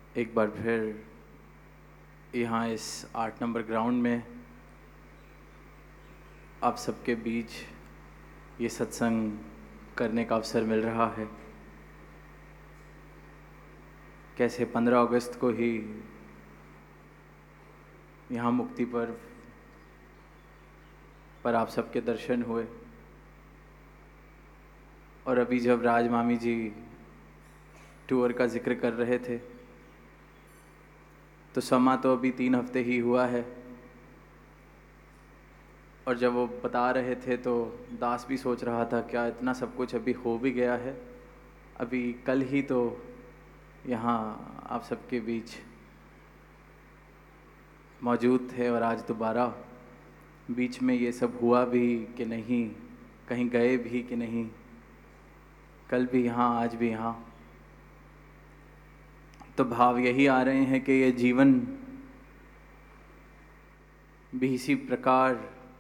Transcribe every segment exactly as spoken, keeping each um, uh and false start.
एक बार फिर यहाँ इस आठ नंबर ग्राउंड में आप सबके बीच ये सत्संग करने का अवसर मिल रहा है। कैसे पंद्रह अगस्त को ही यहाँ मुक्ति पर्व पर आप सबके दर्शन हुए, और अभी जब राज मामी जी टूर का जिक्र कर रहे थे तो समा तो अभी तीन हफ्ते ही हुआ है, और जब वो बता रहे थे तो दास भी सोच रहा था क्या इतना सब कुछ अभी हो भी गया है। अभी कल ही तो यहाँ आप सबके बीच मौजूद थे, और आज दोबारा बीच में ये सब हुआ भी कि नहीं, कहीं गए भी कि नहीं, कल भी यहाँ आज भी यहाँ। तो भाव यही आ रहे हैं कि ये जीवन भी इसी प्रकार,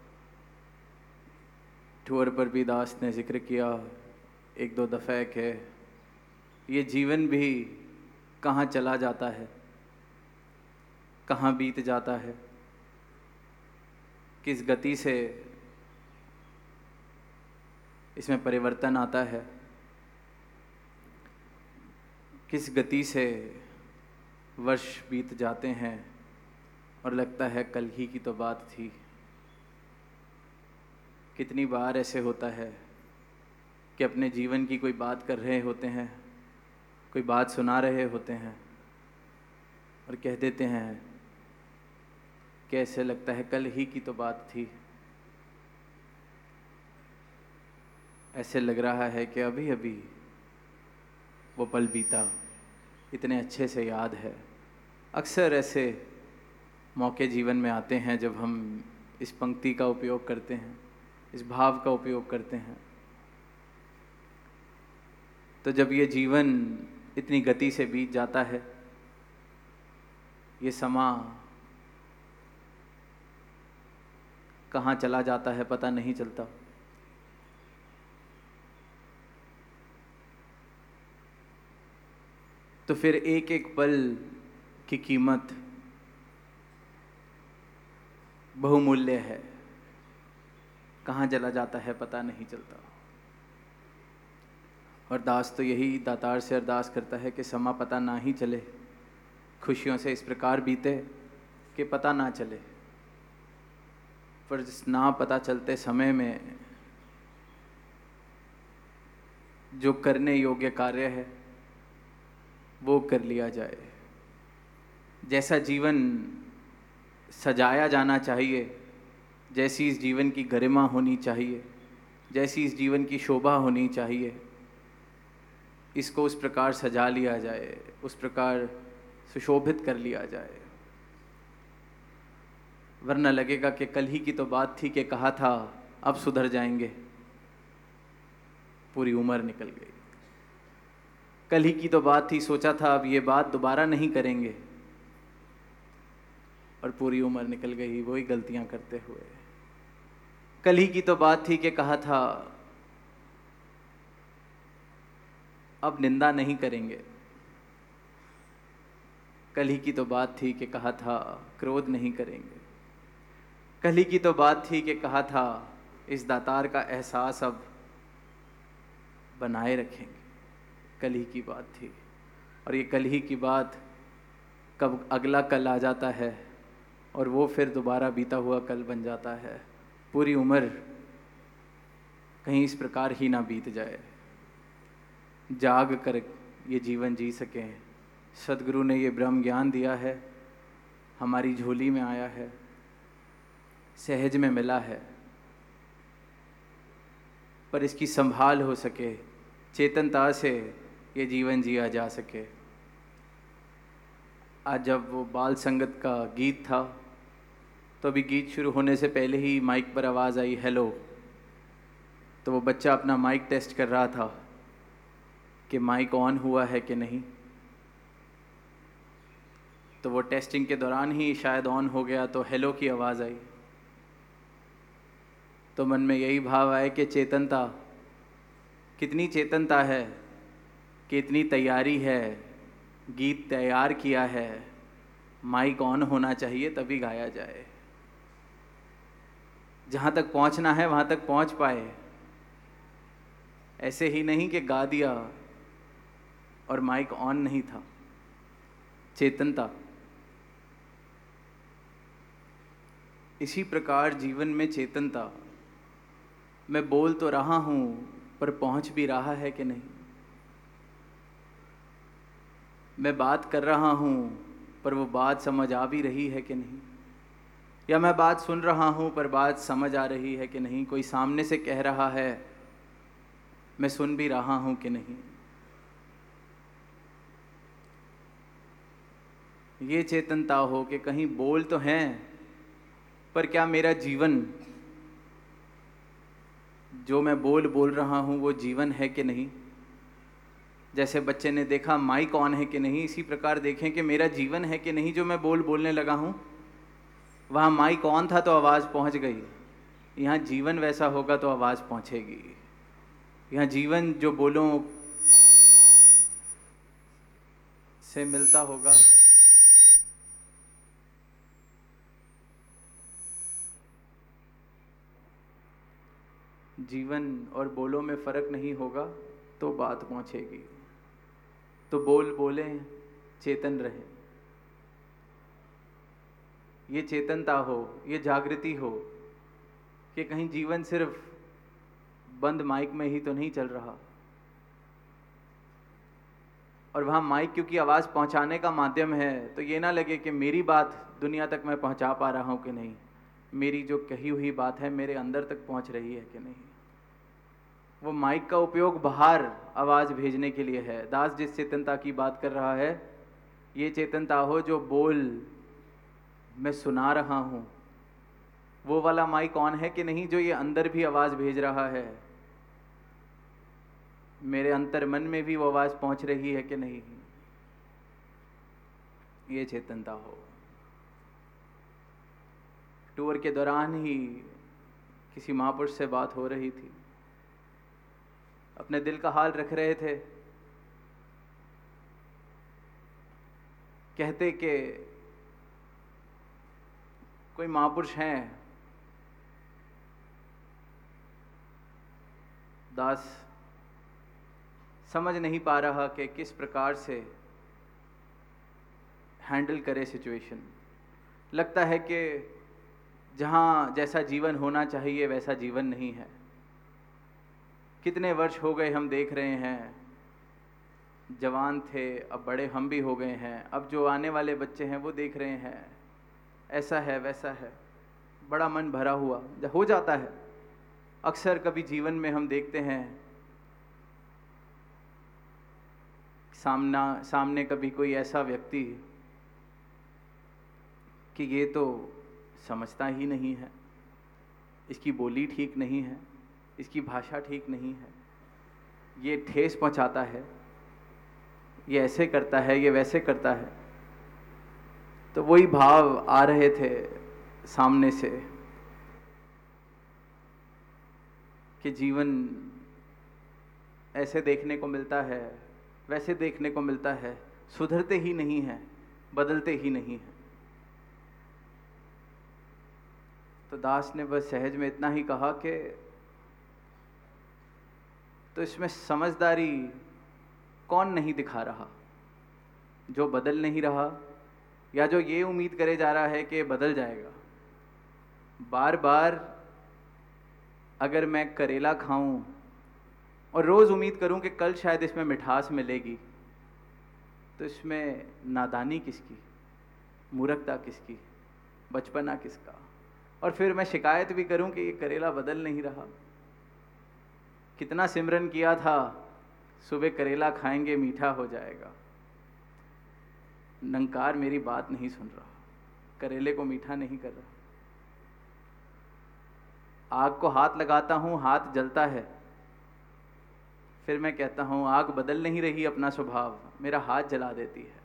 टूर पर भी दास ने जिक्र किया एक दो दफ़े के ये जीवन भी कहाँ चला जाता है, कहाँ बीत जाता है, किस गति से इसमें परिवर्तन आता है, किस गति से वर्ष बीत जाते हैं और लगता है कल ही की तो बात थी। कितनी बार ऐसे होता है कि अपने जीवन की कोई बात कर रहे होते हैं, कोई बात सुना रहे होते हैं और कह देते हैं कि ऐसे लगता है कल ही की तो बात थी। ऐसे लग रहा है कि अभी अभी वो पल बीता, इतने अच्छे से याद है। अक्सर ऐसे मौके जीवन में आते हैं जब हम इस पंक्ति का उपयोग करते हैं, इस भाव का उपयोग करते हैं। तो जब ये जीवन इतनी गति से बीत जाता है, ये समा कहाँ चला जाता है पता नहीं चलता। तो फिर एक एक पल की कीमत बहुमूल्य है, कहाँ चला जाता है पता नहीं चलता। और दास तो यही दातार से अरदास करता है कि समा पता ना ही चले, खुशियों से इस प्रकार बीते कि पता ना चले। पर जिस ना पता चलते समय में जो करने योग्य कार्य है वो कर लिया जाए। जैसा जीवन सजाया जाना चाहिए, जैसी इस जीवन की गरिमा होनी चाहिए, जैसी इस जीवन की शोभा होनी चाहिए, इसको उस प्रकार सजा लिया जाए, उस प्रकार सुशोभित कर लिया जाए। वरना लगेगा कि कल ही की तो बात थी कि कहा था अब सुधर जाएंगे, पूरी उम्र निकल गई। कल ही की तो बात थी, सोचा था अब ये बात दोबारा नहीं करेंगे, और पूरी उम्र निकल गई वही गलतियां करते हुए। कल ही की तो बात थी कि कहा था अब निंदा नहीं करेंगे। कल ही की तो बात थी कि कहा था क्रोध नहीं करेंगे। कल ही की तो बात थी कि कहा था इस दातार का एहसास अब बनाए रखेंगे। कल ही की बात थी, और ये कल ही की बात कब अगला कल आ जाता है और वो फिर दोबारा बीता हुआ कल बन जाता है। पूरी उम्र कहीं इस प्रकार ही ना बीत जाए, जाग कर ये जीवन जी सकें। सद्गुरु ने ये ब्रह्म ज्ञान दिया है, हमारी झोली में आया है, सहज में मिला है, पर इसकी संभाल हो सके, चेतनता से ये जीवन जिया जा सके। आज जब वो बाल संगत का गीत था तो अभी गीत शुरू होने से पहले ही माइक पर आवाज़ आई हेलो। तो वो बच्चा अपना माइक टेस्ट कर रहा था कि माइक ऑन हुआ है कि नहीं। तो वो टेस्टिंग के दौरान ही शायद ऑन हो गया, तो हेलो की आवाज़ आई। तो मन में यही भाव आए कि चेतनता, कितनी चेतनता है कि इतनी तैयारी है गीत तैयार किया है, माइक ऑन होना चाहिए तभी गाया जाए। जहाँ तक पहुँचना है वहाँ तक पहुँच पाए, ऐसे ही नहीं कि गा दिया और माइक ऑन नहीं था। चेतनता। इसी प्रकार जीवन में चेतनता। मैं बोल तो रहा हूँ पर पहुँच भी रहा है कि नहीं। मैं बात कर रहा हूँ पर वो बात समझ आ भी रही है कि नहीं। या मैं बात सुन रहा हूँ पर बात समझ आ रही है कि नहीं। कोई सामने से कह रहा है, मैं सुन भी रहा हूँ कि नहीं। ये चेतनता हो कि कहीं बोल तो हैं, पर क्या मेरा जीवन, जो मैं बोल बोल रहा हूँ वो जीवन है कि नहीं। जैसे बच्चे ने देखा माइक ऑन है कि नहीं, इसी प्रकार देखें कि मेरा जीवन है कि नहीं जो मैं बोल बोलने लगा हूँ। वहाँ माइक ऑन था तो आवाज़ पहुँच गई, यहाँ जीवन वैसा होगा तो आवाज़ पहुँचेगी। यहाँ जीवन जो बोलों से मिलता होगा, जीवन और बोलों में फ़र्क नहीं होगा तो बात पहुँचेगी। तो बोल बोलें, चेतन रहे। ये चेतनता हो, ये जागृति हो कि कहीं जीवन सिर्फ बंद माइक में ही तो नहीं चल रहा। और वहाँ माइक क्योंकि आवाज़ पहुँचाने का माध्यम है, तो ये ना लगे कि मेरी बात दुनिया तक मैं पहुँचा पा रहा हूँ कि नहीं, मेरी जो कही हुई बात है मेरे अंदर तक पहुँच रही है कि नहीं। वो माइक का उपयोग बाहर आवाज़ भेजने के लिए है। दास जिस चेतनता की बात कर रहा है, ये चेतनता हो जो बोल मैं सुना रहा हूँ, वो वाला माइक ऑन है कि नहीं जो ये अंदर भी आवाज़ भेज रहा है, मेरे अंतर मन में भी वो आवाज़ पहुँच रही है कि नहीं। ये चेतनता हो। टूर के दौरान ही किसी महापुरुष से बात हो रही थी, अपने दिल का हाल रख रहे थे। कहते कि कोई महापुरुष हैं, दास समझ नहीं पा रहा कि किस प्रकार से हैंडल करे सिचुएशन। लगता है कि जहाँ जैसा जीवन होना चाहिए वैसा जीवन नहीं है। कितने वर्ष हो गए हम देख रहे हैं, जवान थे अब बड़े हम भी हो गए हैं, अब जो आने वाले बच्चे हैं वो देख रहे हैं ऐसा है वैसा है। बड़ा मन भरा हुआ हो जाता है। अक्सर कभी जीवन में हम देखते हैं सामना सामने कभी कोई ऐसा व्यक्ति कि ये तो समझता ही नहीं है, इसकी बोली ठीक नहीं है, इसकी भाषा ठीक नहीं है, ये ठेस पहुंचाता है, ये ऐसे करता है, ये वैसे करता है। तो वही भाव आ रहे थे सामने से कि जीवन ऐसे देखने को मिलता है, वैसे देखने को मिलता है, सुधरते ही नहीं है, बदलते ही नहीं है। तो दास ने बस सहज में इतना ही कहा कि तो इसमें समझदारी कौन नहीं दिखा रहा, जो बदल नहीं रहा या जो ये उम्मीद करे जा रहा है कि बदल जाएगा। बार बार अगर मैं करेला खाऊं और रोज़ उम्मीद करूं कि कल शायद इसमें मिठास मिलेगी, तो इसमें नादानी किसकी, मूर्खता किसकी, बचपना किसका। और फिर मैं शिकायत भी करूं कि ये करेला बदल नहीं रहा। कितना सिमरन किया था, सुबह करेला खाएंगे मीठा हो जाएगा। नंकार मेरी बात नहीं सुन रहा, करेले को मीठा नहीं कर रहा। आग को हाथ लगाता हूँ, हाथ जलता है, फिर मैं कहता हूँ आग बदल नहीं रही अपना स्वभाव, मेरा हाथ जला देती है।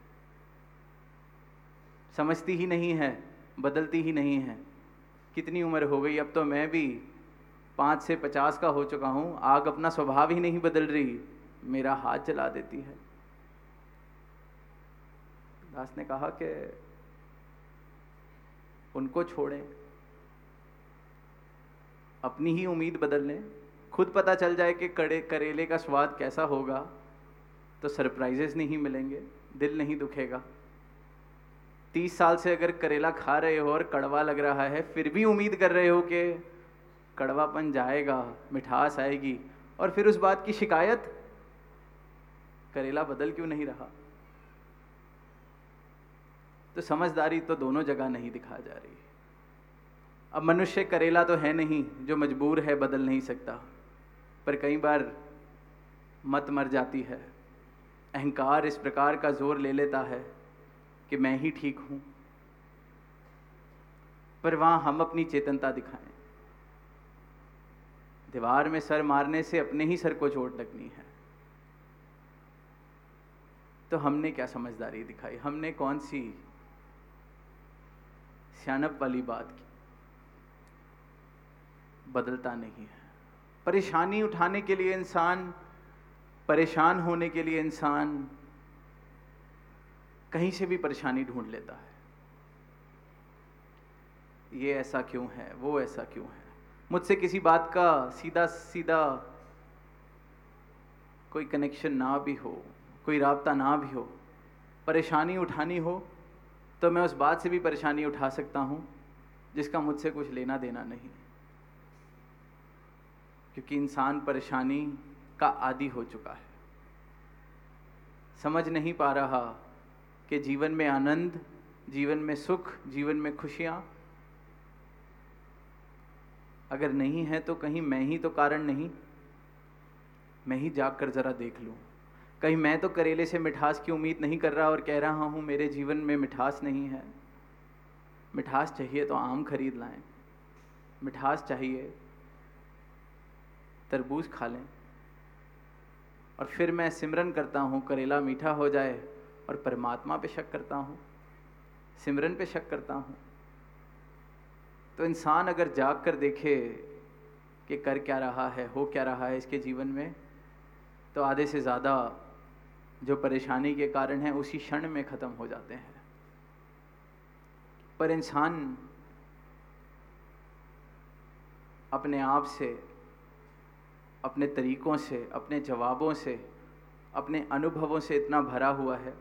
समझती ही नहीं है, बदलती ही नहीं है। कितनी उम्र हो गई, अब तो मैं भी पाँच से पचास का हो चुका हूँ, आग अपना स्वभाव ही नहीं बदल रही, मेरा हाथ जला देती है। दास ने कहा कि उनको छोड़ें, अपनी ही उम्मीद बदल लें। खुद पता चल जाए कि कड़े करेले का स्वाद कैसा होगा तो सरप्राइजेस नहीं मिलेंगे, दिल नहीं दुखेगा। तीस साल से अगर करेला खा रहे हो और कड़वा लग रहा है, फिर भी उम्मीद कर रहे हो कि कड़वापन जाएगा, मिठास आएगी, और फिर उस बात की शिकायत, करेला बदल क्यों नहीं रहा। तो समझदारी तो दोनों जगह नहीं दिखा जा रही। अब मनुष्य करेला तो है नहीं जो मजबूर है, बदल नहीं सकता, पर कई बार मत मर जाती है, अहंकार इस प्रकार का जोर ले लेता है कि मैं ही ठीक हूं। पर वहां हम अपनी चेतनता दिखाएं। दीवार में सर मारने से अपने ही सर को चोट लगनी है। तो हमने क्या समझदारी दिखाई, हमने कौन सी सियानप वाली बात की। बदलता नहीं है। परेशानी उठाने के लिए इंसान, परेशान होने के लिए इंसान कहीं से भी परेशानी ढूंढ लेता है। ये ऐसा क्यों है, वो ऐसा क्यों है। मुझसे किसी बात का सीधा सीधा कोई कनेक्शन ना भी हो, कोई राब्ता ना भी हो, परेशानी उठानी हो तो मैं उस बात से भी परेशानी उठा सकता हूँ जिसका मुझसे कुछ लेना देना नहीं। क्योंकि इंसान परेशानी का आदी हो चुका है, समझ नहीं पा रहा कि जीवन में आनंद, जीवन में सुख, जीवन में खुशियाँ अगर नहीं है तो कहीं मैं ही तो कारण नहीं। मैं ही जाग कर ज़रा देख लूँ, कहीं मैं तो करेले से मिठास की उम्मीद नहीं कर रहा और कह रहा हूँ मेरे जीवन में मिठास नहीं है। मिठास चाहिए तो आम खरीद लाएं, मिठास चाहिए तरबूज खा लें। और फिर मैं सिमरन करता हूँ करेला मीठा हो जाए, और परमात्मा पे शक करता हूँ, सिमरन पे शक करता हूँ। तो इंसान अगर जाग कर देखे कि कर क्या रहा है, हो क्या रहा है इसके जीवन में, तो आधे से ज़्यादा जो परेशानी के कारण हैं उसी क्षण में ख़त्म हो जाते हैं। पर इंसान अपने आप से, अपने तरीक़ों से, अपने जवाबों से, अपने अनुभवों से इतना भरा हुआ है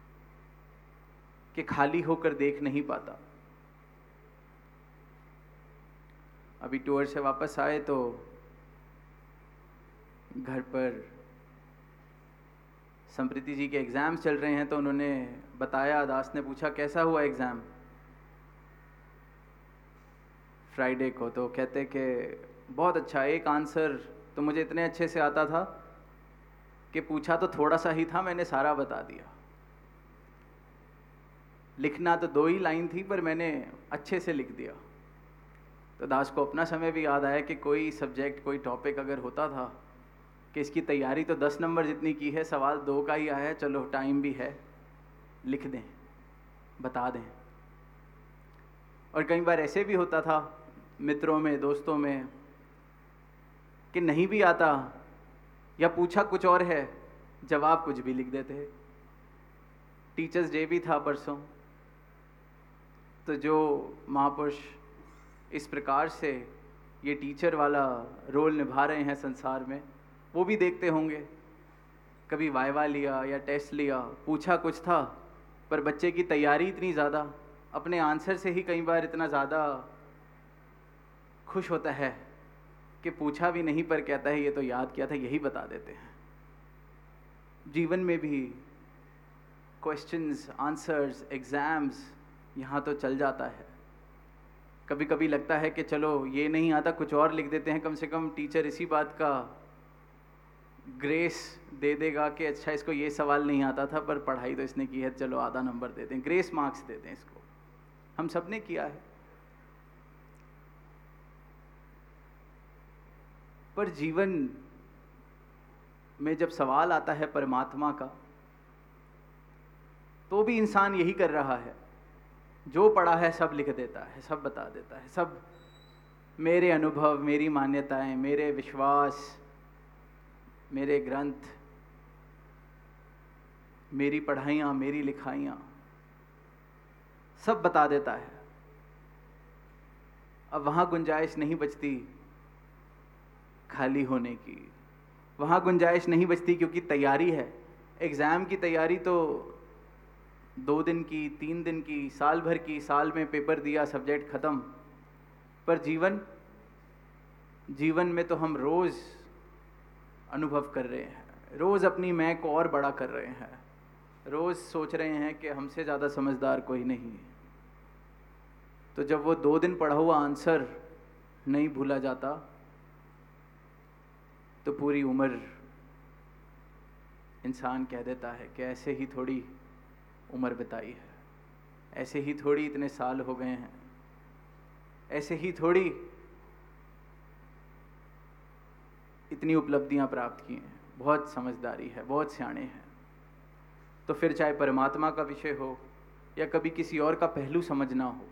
कि खाली होकर देख नहीं पाता। अभी टूर से वापस आए तो घर पर समृति जी के एग्ज़ाम्स चल रहे हैं, तो उन्होंने बताया, दास ने पूछा कैसा हुआ एग्ज़ाम फ्राइडे को, तो कहते कि बहुत अच्छा, एक आंसर तो मुझे इतने अच्छे से आता था कि पूछा तो थोड़ा सा ही था, मैंने सारा बता दिया। लिखना तो दो ही लाइन थी पर मैंने अच्छे से लिख दिया। तो दास को अपना समय भी याद आया कि कोई सब्जेक्ट, कोई टॉपिक अगर होता था कि इसकी तैयारी तो दस नंबर जितनी की है, सवाल दो का ही आया है, चलो टाइम भी है, लिख दें, बता दें। और कई बार ऐसे भी होता था मित्रों में, दोस्तों में, कि नहीं भी आता या पूछा कुछ और है, जवाब कुछ भी लिख देते। टीचर्स डे भी था परसों, तो जो महापुरुष इस प्रकार से ये टीचर वाला रोल निभा रहे हैं संसार में, वो भी देखते होंगे। कभी वाइवा लिया या टेस्ट लिया, पूछा कुछ था पर बच्चे की तैयारी इतनी ज़्यादा, अपने आंसर से ही कई बार इतना ज़्यादा खुश होता है कि पूछा भी नहीं पर कहता है ये तो याद किया था, यही बता देते हैं। जीवन में भी क्वेश्चंस, आंसर्स, एग्ज़ाम्स यहाँ तो चल जाता है। कभी कभी लगता है कि चलो ये नहीं आता, कुछ और लिख देते हैं, कम से कम टीचर इसी बात का ग्रेस दे देगा कि अच्छा इसको ये सवाल नहीं आता था पर पढ़ाई तो इसने की है, चलो आधा नंबर देते हैं, ग्रेस मार्क्स देते हैं इसको। हम सब ने किया है। पर जीवन में जब सवाल आता है परमात्मा का, तो भी इंसान यही कर रहा है, जो पढ़ा है सब लिख देता है, सब बता देता है, सब मेरे अनुभव, मेरी मान्यताएं, मेरे विश्वास, मेरे ग्रंथ, मेरी पढ़ाइयाँ, मेरी लिखाइयाँ, सब बता देता है। अब वहाँ गुंजाइश नहीं बचती खाली होने की, वहाँ गुंजाइश नहीं बचती, क्योंकि तैयारी है। एग्ज़ाम की तैयारी तो दो दिन की, तीन दिन की, साल भर की, साल में पेपर दिया, सब्जेक्ट ख़त्म। पर जीवन जीवन में तो हम रोज़ अनुभव कर रहे हैं, रोज़ अपनी मैं को और बड़ा कर रहे हैं, रोज़ सोच रहे हैं कि हमसे ज़्यादा समझदार कोई नहीं है। तो जब वो दो दिन पढ़ा हुआ आंसर नहीं भूला जाता, तो पूरी उम्र इंसान कह देता है कि ऐसे ही थोड़ी उम्र बिताई है, ऐसे ही थोड़ी इतने साल हो गए हैं, ऐसे ही थोड़ी इतनी उपलब्धियां प्राप्त की हैं, बहुत समझदारी है, बहुत सियाणे हैं। तो फिर चाहे परमात्मा का विषय हो या कभी किसी और का पहलू समझना हो,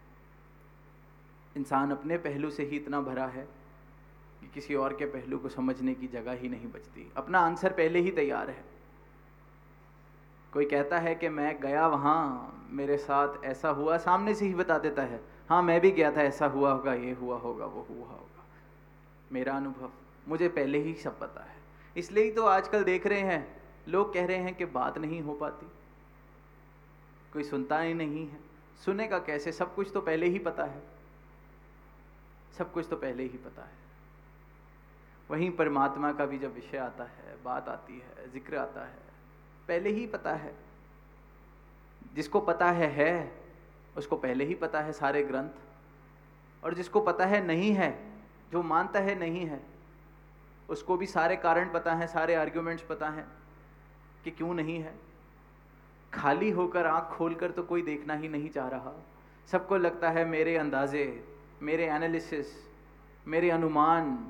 इंसान अपने पहलू से ही इतना भरा है कि किसी और के पहलू को समझने की जगह ही नहीं बचती। अपना आंसर पहले ही तैयार है। कोई कहता है कि मैं गया वहाँ, मेरे साथ ऐसा हुआ, सामने से ही बता देता है, हाँ मैं भी गया था, ऐसा हुआ होगा, ये हुआ होगा, वो हुआ होगा। मेरा अनुभव, मुझे पहले ही सब पता है। इसलिए ही तो आजकल देख रहे हैं, लोग कह रहे हैं कि बात नहीं हो पाती, कोई सुनता ही नहीं है। सुनेगा कैसे? सब कुछ तो पहले ही पता है, सब कुछ तो पहले ही पता है। वहीं परमात्मा का भी जब विषय आता है, बात आती है, जिक्र आता है, पहले ही पता है। जिसको पता है है उसको पहले ही पता है सारे ग्रंथ, और जिसको पता है नहीं है, जो मानता है नहीं है, उसको भी सारे कारण पता हैं, सारे आर्ग्यूमेंट्स पता हैं कि क्यों नहीं है। खाली होकर आँख खोलकर तो कोई देखना ही नहीं चाह रहा। सबको लगता है मेरे अंदाजे, मेरे एनालिसिस, मेरे अनुमान,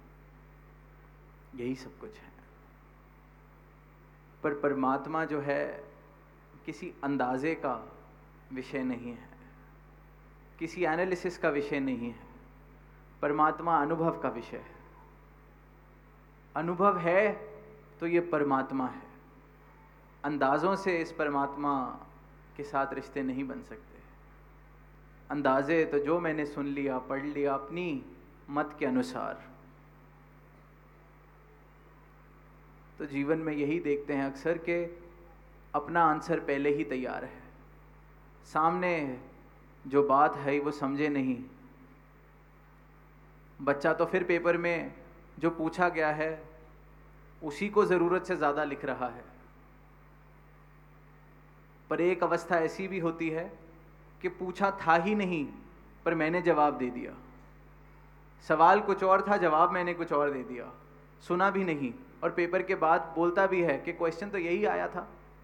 यही सब कुछ है। पर परमात्मा जो है किसी अंदाजे का विषय नहीं है, किसी एनालिसिस का विषय नहीं है। परमात्मा अनुभव का विषय है। अनुभव है तो ये परमात्मा है। अंदाज़ों से इस परमात्मा के साथ रिश्ते नहीं बन सकते। अंदाजे तो जो मैंने सुन लिया, पढ़ लिया अपनी मत के अनुसार। तो जीवन में यही देखते हैं अक्सर कि अपना आंसर पहले ही तैयार है, सामने जो बात है वो समझे नहीं। बच्चा तो फिर पेपर में जो पूछा गया है उसी को ज़रूरत से ज़्यादा लिख रहा है। पर एक अवस्था ऐसी भी होती है कि पूछा था ही नहीं, पर मैंने जवाब दे दिया। सवाल कुछ और था, जवाब मैंने कुछ और दे दिया। सुना भी नहीं और पेपर के बाद बोलता भी है कि क्वेश्चन तो यही आया था,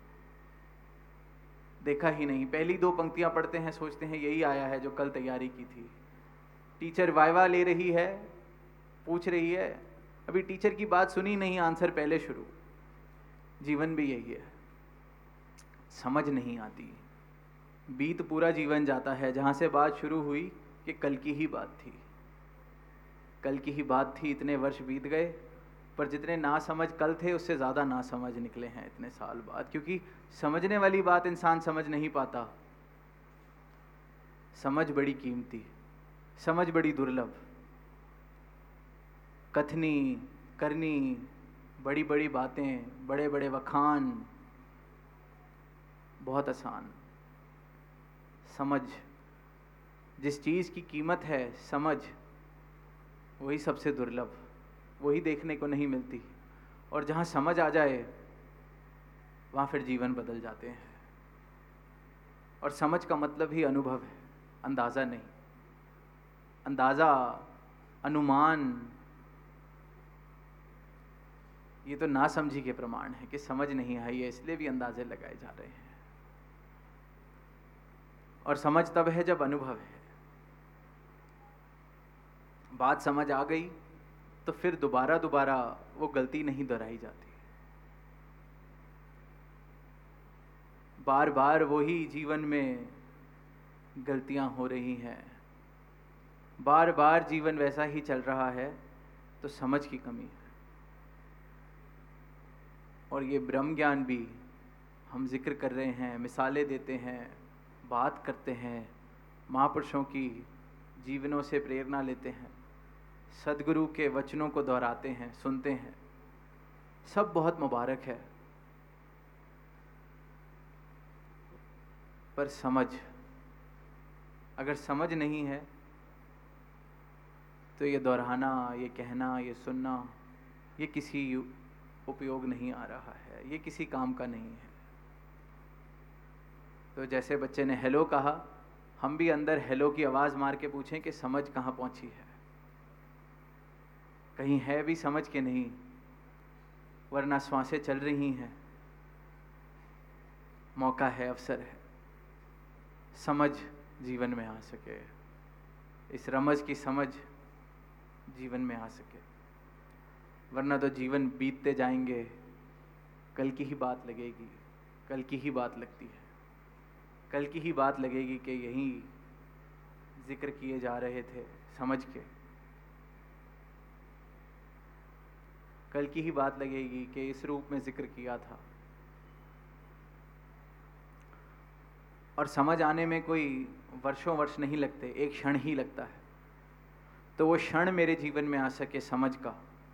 देखा ही नहीं। पहली दो पंक्तियां पढ़ते हैं, सोचते हैं यही आया है जो कल तैयारी की थी। टीचर वाइवा ले रही है, पूछ रही है, अभी टीचर की बात सुनी नहीं, आंसर पहले शुरू। जीवन भी यही है, समझ नहीं आती। बीत पूरा जीवन जाता है, जहाँ से बात शुरू हुई कि कल की ही बात थी, कल की ही बात थी, इतने वर्ष बीत गए, पर जितने ना समझ कल थे उससे ज़्यादा ना समझ निकले हैं इतने साल बाद। क्योंकि समझने वाली बात इंसान समझ नहीं पाता। समझ बड़ी कीमती, समझ बड़ी दुर्लभ। कथनी करनी बड़ी बड़ी बातें, बड़े बड़े वखान बहुत आसान। समझ, जिस चीज़ की कीमत है समझ, वही सबसे दुर्लभ, वही देखने को नहीं मिलती। और जहाँ समझ आ जाए वहाँ फिर जीवन बदल जाते हैं। और समझ का मतलब ही अनुभव है, अंदाज़ा नहीं। अंदाज़ा, अनुमान, ये तो नासमझी के प्रमाण है कि समझ नहीं आई है, इसलिए भी अंदाजे लगाए जा रहे हैं। और समझ तब है जब अनुभव है। बात समझ आ गई तो फिर दोबारा दोबारा वो गलती नहीं दोहराई जाती। बार बार वही जीवन में गलतियां हो रही हैं, बार बार जीवन वैसा ही चल रहा है, तो समझ की कमी है। और ये ब्रह्म ज्ञान भी हम जिक्र कर रहे हैं, मिसालें देते हैं, बात करते हैं, महापुरुषों की जीवनों से प्रेरणा लेते हैं, सदगुरु के वचनों को दोहराते हैं, सुनते हैं, सब बहुत मुबारक है। पर समझ, अगर समझ नहीं है तो ये दोहराना, ये कहना, ये सुनना, ये किसी उपयोग नहीं आ रहा है, ये किसी काम का नहीं है। तो जैसे बच्चे ने हेलो कहा, हम भी अंदर हेलो की आवाज़ मार के पूछें कि समझ कहाँ पहुँची है, कहीं है भी समझ के नहीं, वरना श्वासें चल रही हैं। मौका है, अवसर है, समझ जीवन में आ सके, इस रमज की समझ जीवन में आ सके, वरना तो जीवन बीतते जाएंगे, कल की ही बात लगेगी, कल की ही बात लगती है, कल की ही बात लगेगी कि यही जिक्र किए जा रहे थे समझ के, कल की ही बात लगेगी कि इस रूप में जिक्र किया था। और समझ आने में कोई वर्षों वर्ष नहीं लगते, एक क्षण ही लगता है। तो वो क्षण मेरे जीवन में आ सके समझ का,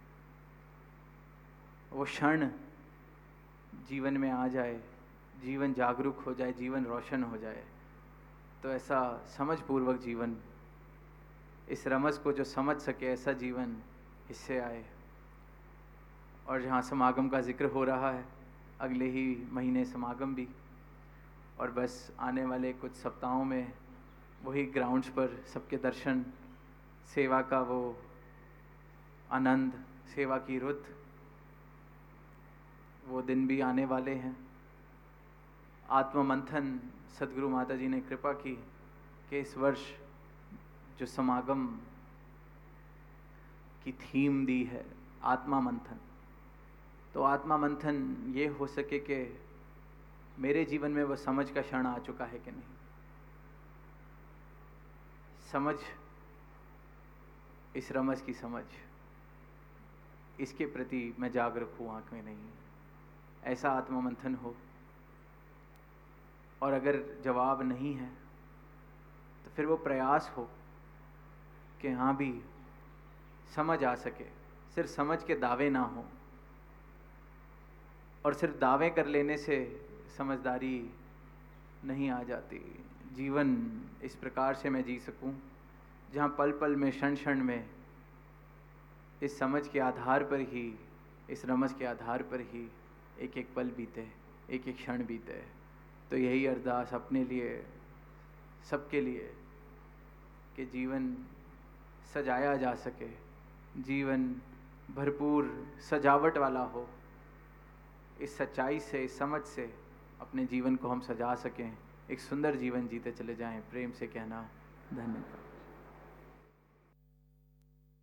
वो क्षण जीवन में आ जाए, जीवन जागरूक हो जाए, जीवन रोशन हो जाए, तो ऐसा समझपूर्वक जीवन, इस रमज को जो समझ सके ऐसा जीवन इससे आए। और जहाँ समागम का जिक्र हो रहा है, अगले ही महीने समागम भी, और बस आने वाले कुछ सप्ताहों में वही ग्राउंड्स पर सबके दर्शन, सेवा का वो आनंद, सेवा की रुत, वो दिन भी आने वाले हैं। आत्म मंथन, सदगुरु माता जी ने कृपा की कि इस वर्ष जो समागम की थीम दी है आत्मा मंथन, तो आत्मा मंथन ये हो सके कि मेरे जीवन में वो समझ का क्षण आ चुका है कि नहीं, समझ, इस रमज की समझ, इसके प्रति मैं जागरूक हूँ, आँख में नहीं, ऐसा आत्मा मंथन हो। और अगर जवाब नहीं है तो फिर वो प्रयास हो कि हाँ भी समझ आ सके, सिर्फ समझ के दावे ना हो, और सिर्फ दावे कर लेने से समझदारी नहीं आ जाती। जीवन इस प्रकार से मैं जी सकूं जहाँ पल पल में, क्षण क्षण में इस समझ के आधार पर ही, इस रमज के आधार पर ही एक एक पल बीते, एक एक क्षण बीते। तो यही अरदास अपने लिए, सबके लिए, कि जीवन सजाया जा सके, जीवन भरपूर सजावट वाला हो। इस सच्चाई से, इस समझ से अपने जीवन को हम सजा सकें, एक सुंदर जीवन जीते चले जाएं। प्रेम से कहना धन्यवाद।